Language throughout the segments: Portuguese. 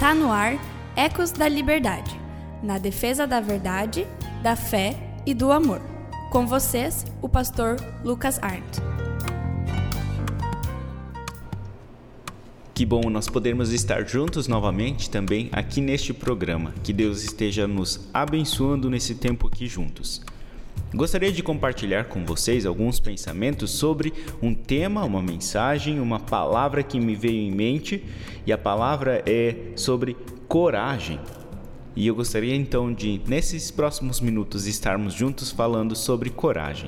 Tá no ar Ecos da Liberdade, na defesa da verdade, da fé e do amor. Com vocês, o pastor Lucas Arndt. Que bom nós podermos estar juntos novamente também aqui neste programa. Que Deus esteja nos abençoando nesse tempo aqui juntos. Gostaria de compartilhar com vocês alguns pensamentos sobre um tema, uma mensagem, uma palavra que me veio em mente, e a palavra é sobre coragem. E eu gostaria então de, nesses próximos minutos, estarmos juntos falando sobre coragem.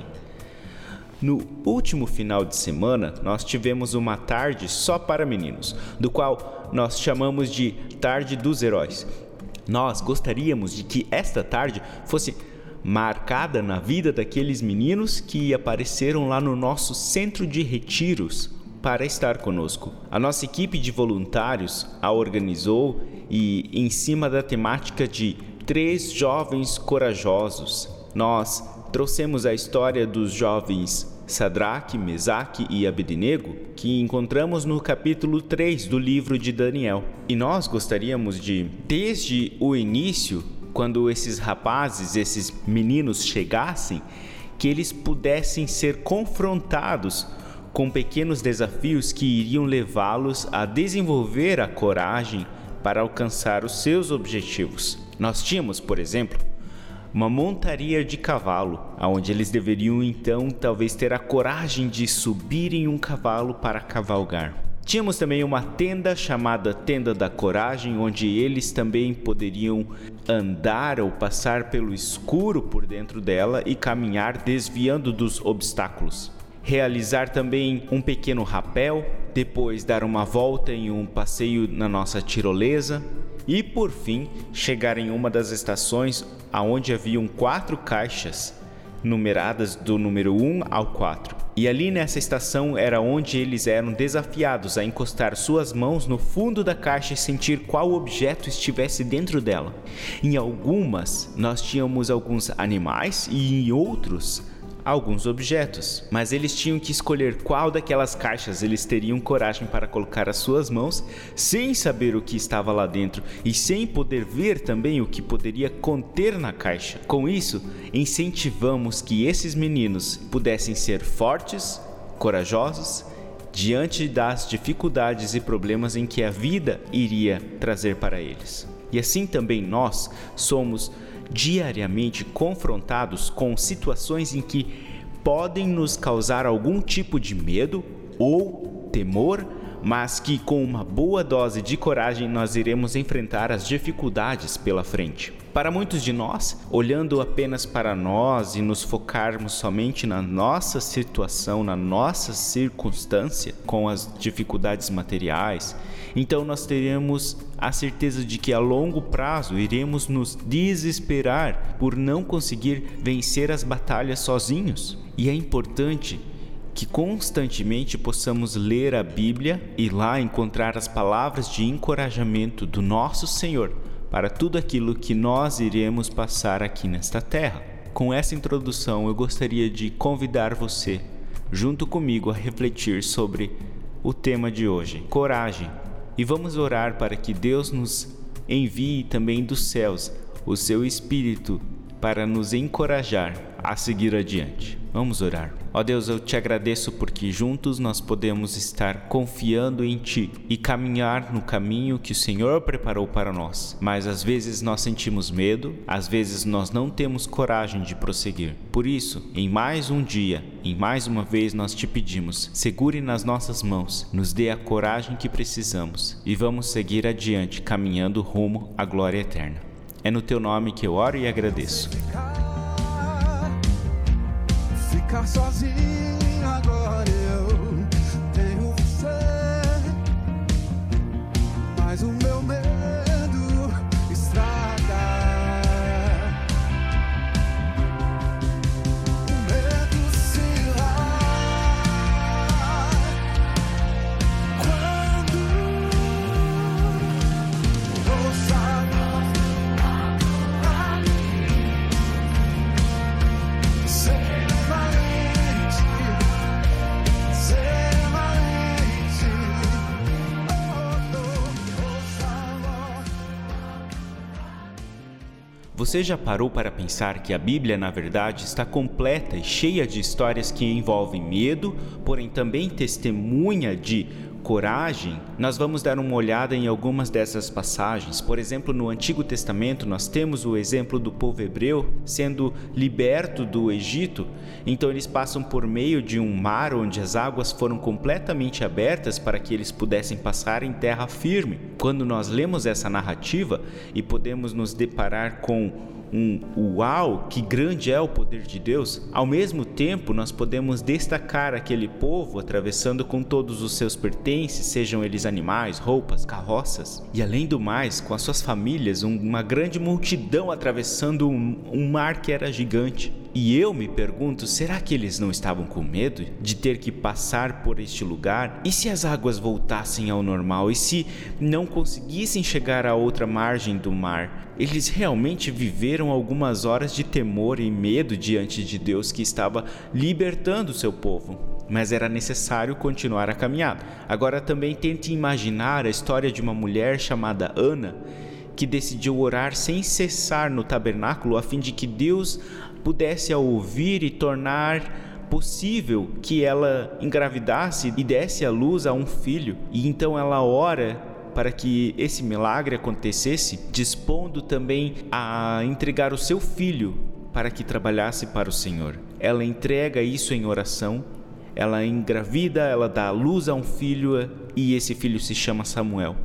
No último final de semana, nós tivemos uma tarde só para meninos, do qual nós chamamos de Tarde dos Heróis. Nós gostaríamos de que esta tarde fosse marcada na vida daqueles meninos que apareceram lá no nosso centro de retiros para estar conosco. A nossa equipe de voluntários a organizou e, em cima da temática de 3 jovens corajosos, nós trouxemos a história dos jovens Sadraque, Mesaque e Abednego, que encontramos no capítulo 3 do livro de Daniel. E nós gostaríamos de, desde o início, quando esses rapazes, esses meninos chegassem, que eles pudessem ser confrontados com pequenos desafios que iriam levá-los a desenvolver a coragem para alcançar os seus objetivos. Nós tínhamos, por exemplo, uma montaria de cavalo, onde eles deveriam então talvez ter a coragem de subir em um cavalo para cavalgar. Tínhamos também uma tenda chamada Tenda da Coragem, onde eles também poderiam andar ou passar pelo escuro por dentro dela e caminhar desviando dos obstáculos. Realizar também um pequeno rapel, depois dar uma volta em um passeio na nossa tirolesa e, por fim, chegar em uma das estações onde haviam 4 caixas numeradas do número 1 ao 4. E ali nessa estação era onde eles eram desafiados a encostar suas mãos no fundo da caixa e sentir qual objeto estivesse dentro dela. Em algumas nós tínhamos alguns animais e em outros alguns objetos, mas eles tinham que escolher qual daquelas caixas eles teriam coragem para colocar as suas mãos, sem saber o que estava lá dentro e sem poder ver também o que poderia conter na caixa. Com isso, incentivamos que esses meninos pudessem ser fortes, corajosos, diante das dificuldades e problemas em que a vida iria trazer para eles. E assim também nós somos diariamente confrontados com situações em que podem nos causar algum tipo de medo ou temor, mas que com uma boa dose de coragem nós iremos enfrentar as dificuldades pela frente. Para muitos de nós, olhando apenas para nós e nos focarmos somente na nossa situação, na nossa circunstância, com as dificuldades materiais, então nós teremos a certeza de que a longo prazo iremos nos desesperar por não conseguir vencer as batalhas sozinhos. E é importante que constantemente possamos ler a Bíblia e lá encontrar as palavras de encorajamento do nosso Senhor para tudo aquilo que nós iremos passar aqui nesta terra. Com essa introdução, eu gostaria de convidar você, junto comigo, a refletir sobre o tema de hoje, coragem. E vamos orar para que Deus nos envie também dos céus o seu Espírito para nos encorajar a seguir adiante. Vamos orar. Ó Deus, eu te agradeço porque juntos nós podemos estar confiando em Ti e caminhar no caminho que o Senhor preparou para nós. Mas às vezes nós sentimos medo, às vezes nós não temos coragem de prosseguir. Por isso, em mais um dia, em mais uma vez nós te pedimos, segure nas nossas mãos, nos dê a coragem que precisamos e vamos seguir adiante caminhando rumo à glória eterna. É no Teu nome que eu oro e agradeço. Ficar sozinho agora eu tenho você, mas o meu medo estraga. O medo se vai quando ouça ser valente. Você já parou para pensar que a Bíblia, na verdade, está completa e cheia de histórias que envolvem medo, porém também testemunha de coragem? Nós vamos dar uma olhada em algumas dessas passagens. Por exemplo, no Antigo Testamento, nós temos o exemplo do povo hebreu sendo liberto do Egito. Então eles passam por meio de um mar onde as águas foram completamente abertas para que eles pudessem passar em terra firme. Quando nós lemos essa narrativa e podemos nos deparar com uau, que grande é o poder de Deus, ao mesmo tempo nós podemos destacar aquele povo atravessando com todos os seus pertences, sejam eles animais, roupas, carroças, e além do mais, com as suas famílias, uma grande multidão atravessando um mar que era gigante. E eu me pergunto, será que eles não estavam com medo de ter que passar por este lugar? E se as águas voltassem ao normal? E se não conseguissem chegar à outra margem do mar? Eles realmente viveram algumas horas de temor e medo diante de Deus que estava libertando o seu povo. Mas era necessário continuar a caminhada. Agora também tente imaginar a história de uma mulher chamada Ana, que decidiu orar sem cessar no tabernáculo a fim de que Deus pudesse a ouvir e tornar possível que ela engravidasse e desse à luz a um filho. E então ela ora para que esse milagre acontecesse, dispondo também a entregar o seu filho para que trabalhasse para o Senhor. Ela entrega isso em oração, ela engravida, ela dá à luz a um filho e esse filho se chama Samuel.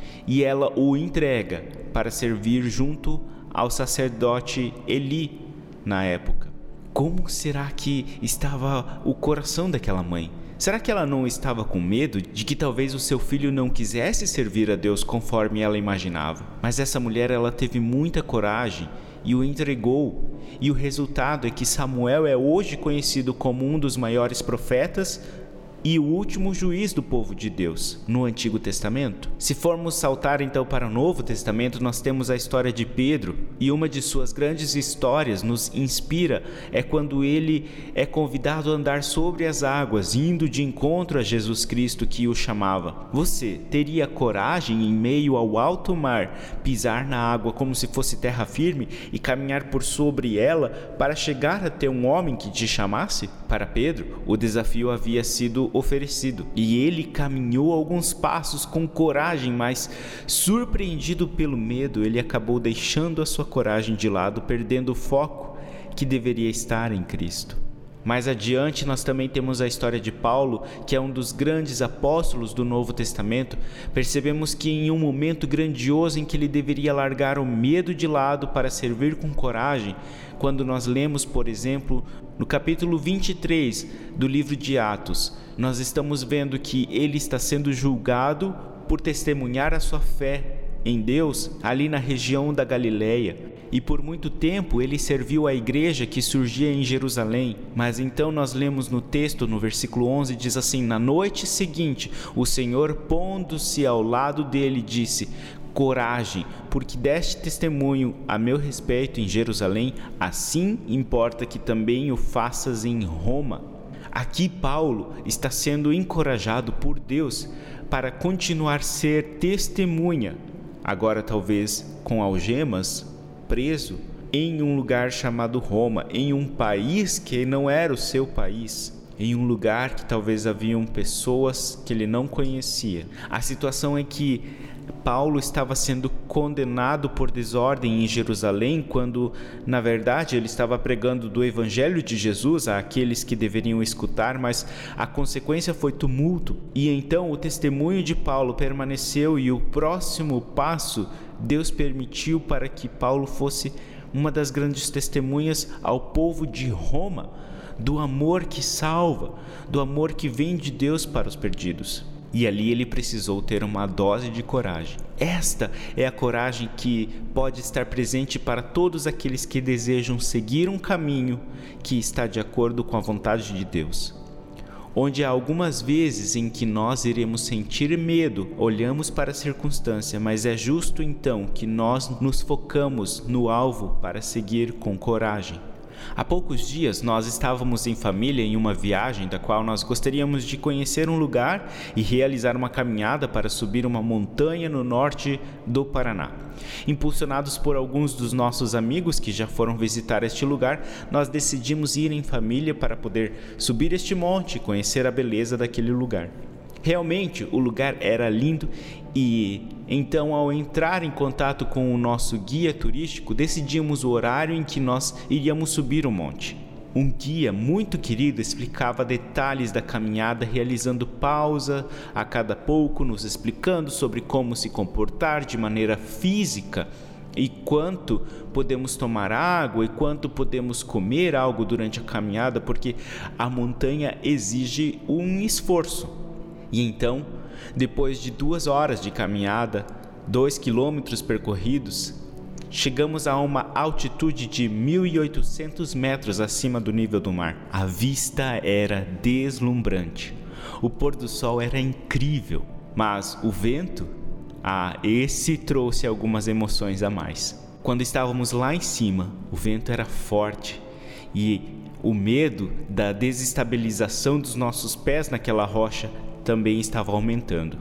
E ela o entrega para servir junto ao sacerdote Eli na época. Como será que estava o coração daquela mãe? Será que ela não estava com medo de que talvez o seu filho não quisesse servir a Deus conforme ela imaginava? Mas essa mulher, ela teve muita coragem e o entregou. E o resultado é que Samuel é hoje conhecido como um dos maiores profetas e o último juiz do povo de Deus no Antigo Testamento. Se formos saltar então para o Novo Testamento, nós temos a história de Pedro, e uma de suas grandes histórias nos inspira é quando ele é convidado a andar sobre as águas, indo de encontro a Jesus Cristo que o chamava. Você teria coragem em meio ao alto mar, pisar na água como se fosse terra firme e caminhar por sobre ela para chegar até um homem que te chamasse? Para Pedro, o desafio havia sido oferecido e ele caminhou alguns passos com coragem, mas surpreendido pelo medo, ele acabou deixando a sua coragem de lado, perdendo o foco que deveria estar em Cristo. Mais adiante nós também temos a história de Paulo, que é um dos grandes apóstolos do Novo Testamento. Percebemos que em um momento grandioso em que ele deveria largar o medo de lado para servir com coragem, quando nós lemos, por exemplo, no capítulo 23 do livro de Atos, nós estamos vendo que ele está sendo julgado por testemunhar a sua fé em Deus ali na região da Galileia. E por muito tempo ele serviu a igreja que surgia em Jerusalém. Mas então nós lemos no texto, no versículo 11, diz assim: na noite seguinte, o Senhor, pondo-se ao lado dele, disse: coragem, porque deste testemunho a meu respeito em Jerusalém, assim importa que também o faças em Roma. Aqui Paulo está sendo encorajado por Deus para continuar a ser testemunha, agora talvez com algemas, preso em um lugar chamado Roma, em um país que não era o seu país, em um lugar que talvez haviam pessoas que ele não conhecia. A situação é que Paulo estava sendo condenado por desordem em Jerusalém, quando na verdade ele estava pregando do Evangelho de Jesus àqueles que deveriam escutar, mas a consequência foi tumulto. E então o testemunho de Paulo permaneceu, e o próximo passo Deus permitiu para que Paulo fosse uma das grandes testemunhas ao povo de Roma, do amor que salva, do amor que vem de Deus para os perdidos. E ali ele precisou ter uma dose de coragem. Esta é a coragem que pode estar presente para todos aqueles que desejam seguir um caminho que está de acordo com a vontade de Deus. Onde há algumas vezes em que nós iremos sentir medo, olhamos para a circunstância, mas é justo então que nós nos focamos no alvo para seguir com coragem. Há poucos dias nós estávamos em família em uma viagem da qual nós gostaríamos de conhecer um lugar e realizar uma caminhada para subir uma montanha no norte do Paraná. Impulsionados por alguns dos nossos amigos que já foram visitar este lugar, nós decidimos ir em família para poder subir este monte e conhecer a beleza daquele lugar. Realmente o lugar era lindo e então, ao entrar em contato com o nosso guia turístico, decidimos o horário em que nós iríamos subir o monte. Um guia muito querido explicava detalhes da caminhada, realizando pausa a cada pouco, nos explicando sobre como se comportar de maneira física e quanto podemos tomar água e quanto podemos comer algo durante a caminhada, porque a montanha exige um esforço. E então, depois de 2 horas de caminhada, 2 quilômetros percorridos, chegamos a uma altitude de 1.800 metros acima do nível do mar. A vista era deslumbrante. O pôr do sol era incrível, mas o vento, esse trouxe algumas emoções a mais. Quando estávamos lá em cima, o vento era forte e o medo da desestabilização dos nossos pés naquela rocha também estava aumentando.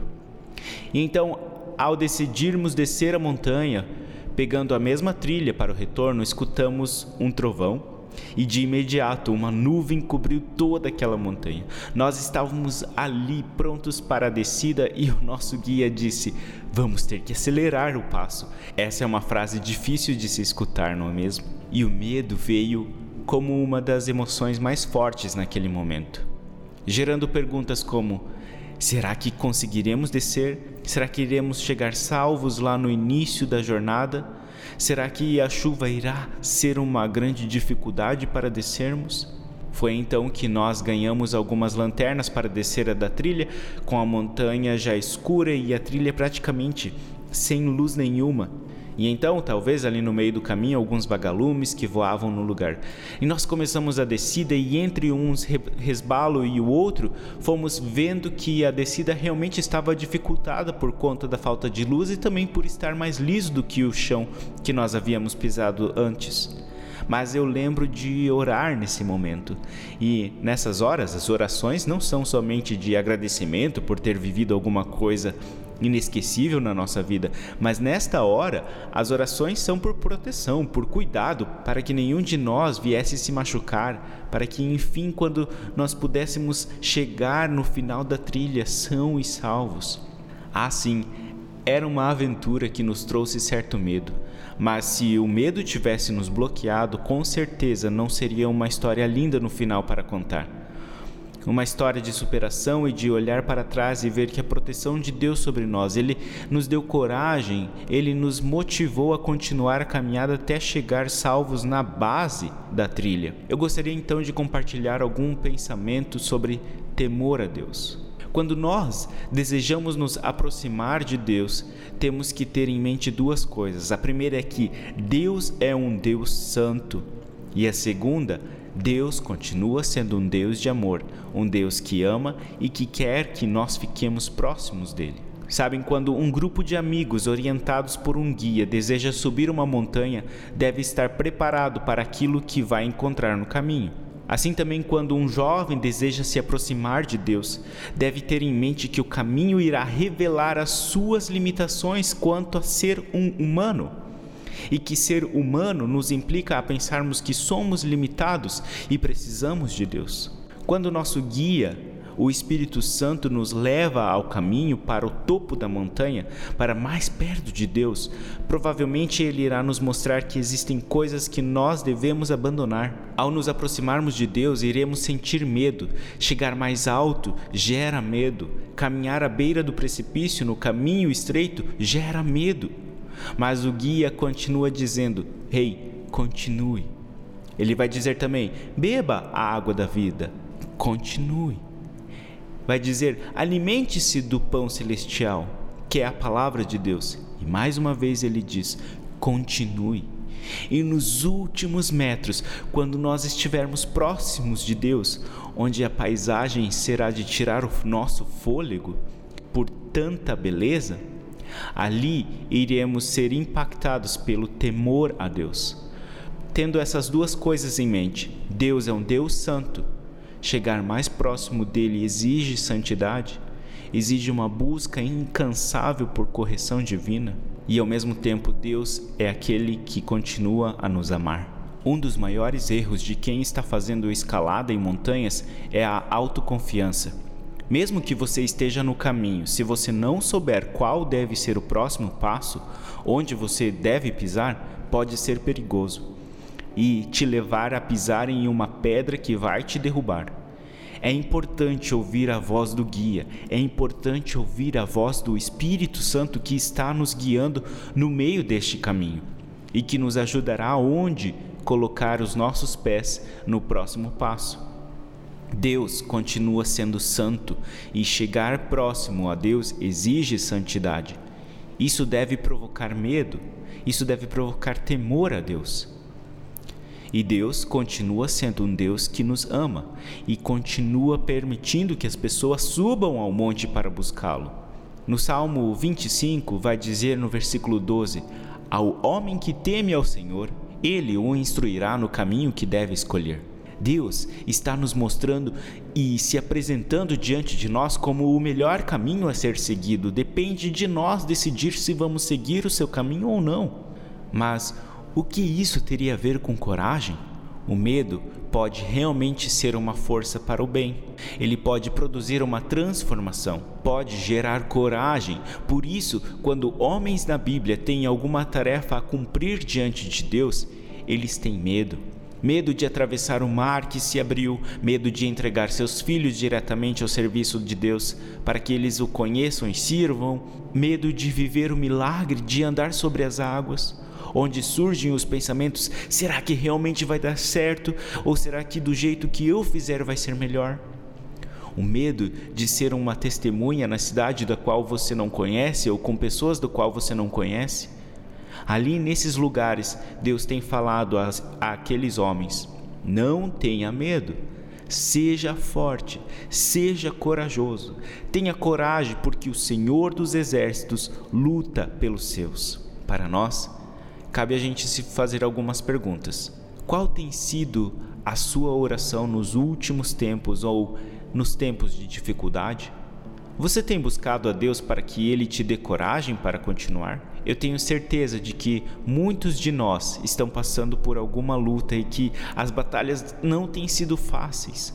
E então, ao decidirmos descer a montanha, pegando a mesma trilha para o retorno, escutamos um trovão e de imediato uma nuvem cobriu toda aquela montanha. Nós estávamos ali prontos para a descida e o nosso guia disse: "Vamos ter que acelerar o passo." Essa é uma frase difícil de se escutar, não é mesmo? E o medo veio como uma das emoções mais fortes naquele momento, gerando perguntas como: será que conseguiremos descer? Será que iremos chegar salvos lá no início da jornada? Será que a chuva irá ser uma grande dificuldade para descermos? Foi então que nós ganhamos algumas lanternas para descer da trilha, com a montanha já escura e a trilha praticamente sem luz nenhuma. E então, talvez ali no meio do caminho, alguns vagalumes que voavam no lugar. E nós começamos a descida e entre uns resbalo e o outro, fomos vendo que a descida realmente estava dificultada por conta da falta de luz e também por estar mais liso do que o chão que nós havíamos pisado antes. Mas eu lembro de orar nesse momento. E nessas horas, as orações não são somente de agradecimento por ter vivido alguma coisa inesquecível na nossa vida, mas nesta hora as orações são por proteção, por cuidado, para que nenhum de nós viesse se machucar, para que enfim, quando nós pudéssemos chegar no final da trilha são e salvos. Sim, era uma aventura que nos trouxe certo medo, mas se o medo tivesse nos bloqueado, com certeza não seria uma história linda no final para contar. Uma história de superação e de olhar para trás e ver que a proteção de Deus sobre nós, Ele nos deu coragem, Ele nos motivou a continuar a caminhada até chegar salvos na base da trilha. Eu gostaria então de compartilhar algum pensamento sobre temor a Deus. Quando nós desejamos nos aproximar de Deus, temos que ter em mente 2 coisas. A primeira é que Deus é um Deus santo. E a segunda, Deus continua sendo um Deus de amor, um Deus que ama e que quer que nós fiquemos próximos dele. Sabem, quando um grupo de amigos orientados por um guia deseja subir uma montanha, deve estar preparado para aquilo que vai encontrar no caminho. Assim também, quando um jovem deseja se aproximar de Deus, deve ter em mente que o caminho irá revelar as suas limitações quanto a ser um humano. E que ser humano nos implica a pensarmos que somos limitados e precisamos de Deus. Quando o nosso guia, o Espírito Santo, nos leva ao caminho para o topo da montanha, para mais perto de Deus, provavelmente Ele irá nos mostrar que existem coisas que nós devemos abandonar. Ao nos aproximarmos de Deus, iremos sentir medo. Chegar mais alto gera medo. Caminhar à beira do precipício no caminho estreito gera medo. Mas o guia continua dizendo: "Ei, continue." Ele vai dizer também: "Beba a água da vida." Continue. Vai dizer: "Alimente-se do pão celestial, que é a palavra de Deus." E mais uma vez ele diz: "Continue." E nos últimos metros, quando nós estivermos próximos de Deus, onde a paisagem será de tirar o nosso fôlego por tanta beleza, ali iremos ser impactados pelo temor a Deus. tendo essas duas coisas em mente. Deus é um Deus santo. Chegar mais próximo dele exige santidade, exige uma busca incansável por correção divina. E ao mesmo tempo, Deus é aquele que continua a nos amar. Um dos maiores erros de quem está fazendo escalada em montanhas é a autoconfiança. Mesmo que você esteja no caminho, se você não souber qual deve ser o próximo passo, onde você deve pisar, pode ser perigoso e te levar a pisar em uma pedra que vai te derrubar. É importante ouvir a voz do guia, é importante ouvir a voz do Espírito Santo que está nos guiando no meio deste caminho e que nos ajudará onde colocar os nossos pés no próximo passo. Deus continua sendo santo e chegar próximo a Deus exige santidade. Isso deve provocar medo, isso deve provocar temor a Deus. E Deus continua sendo um Deus que nos ama e continua permitindo que as pessoas subam ao monte para buscá-lo. No Salmo 25 vai dizer no versículo 12: ao homem que teme ao Senhor, Ele o instruirá no caminho que deve escolher. Deus está nos mostrando e se apresentando diante de nós como o melhor caminho a ser seguido. Depende de nós decidir se vamos seguir o seu caminho ou não. Mas o que isso teria a ver com coragem? O medo pode realmente ser uma força para o bem. Ele pode produzir uma transformação, pode gerar coragem. Por isso, quando homens na Bíblia têm alguma tarefa a cumprir diante de Deus, eles têm medo. Medo de atravessar o mar que se abriu, medo de entregar seus filhos diretamente ao serviço de Deus para que eles o conheçam e sirvam, medo de viver o milagre de andar sobre as águas, onde surgem os pensamentos: será que realmente vai dar certo? Ou será que do jeito que eu fizer vai ser melhor? O medo de ser uma testemunha na cidade da qual você não conhece ou com pessoas do qual você não conhece. Ali nesses lugares, Deus tem falado àqueles homens: não tenha medo, seja forte, seja corajoso, tenha coragem, porque o Senhor dos Exércitos luta pelos seus. Para nós, cabe a gente se fazer algumas perguntas. Qual tem sido a sua oração nos últimos tempos ou nos tempos de dificuldade? Você tem buscado a Deus para que Ele te dê coragem para continuar? Eu tenho certeza de que muitos de nós estão passando por alguma luta e que as batalhas não têm sido fáceis.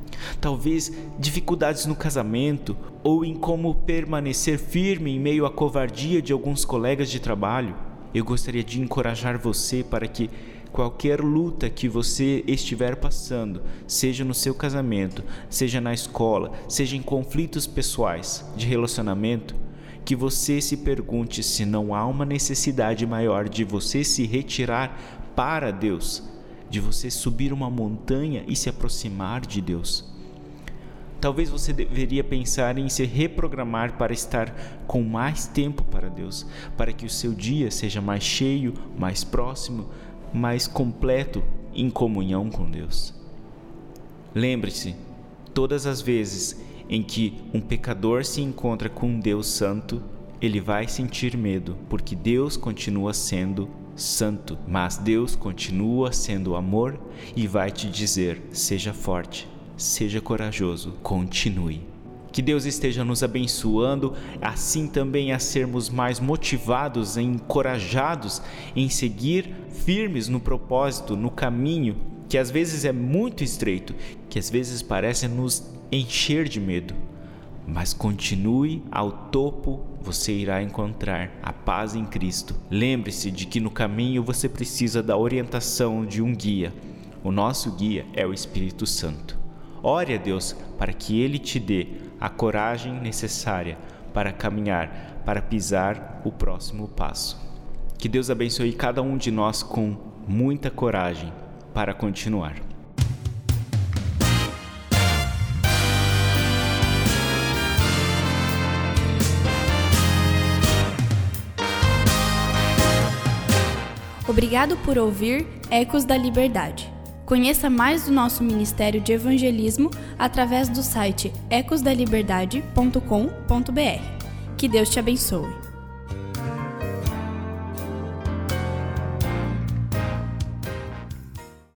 Talvez dificuldades no casamento ou em como permanecer firme em meio à covardia de alguns colegas de trabalho. Eu gostaria de encorajar você para que qualquer luta que você estiver passando, seja no seu casamento, seja na escola, seja em conflitos pessoais, de relacionamento, que você se pergunte se não há uma necessidade maior de você se retirar para Deus, de você subir uma montanha e se aproximar de Deus. Talvez você deveria pensar em se reprogramar para estar com mais tempo para Deus, para que o seu dia seja mais cheio, mais próximo, mais completo em comunhão com Deus. Lembre-se, todas as vezes em que um pecador se encontra com um Deus santo, ele vai sentir medo, porque Deus continua sendo santo, mas Deus continua sendo amor e vai te dizer: seja forte, seja corajoso, continue. Que Deus esteja nos abençoando, assim também a sermos mais motivados e encorajados em seguir firmes no propósito, no caminho, que às vezes é muito estreito, que às vezes parece nos encher de medo. Mas continue ao topo, você irá encontrar a paz em Cristo. Lembre-se de que no caminho você precisa da orientação de um guia. O nosso guia é o Espírito Santo. Ore a Deus para que Ele te dê a coragem necessária para caminhar, para pisar o próximo passo. Que Deus abençoe cada um de nós com muita coragem para continuar. Obrigado por ouvir Ecos da Liberdade. Conheça mais do nosso Ministério de Evangelismo através do site ecosdaliberdade.com.br. Que Deus te abençoe.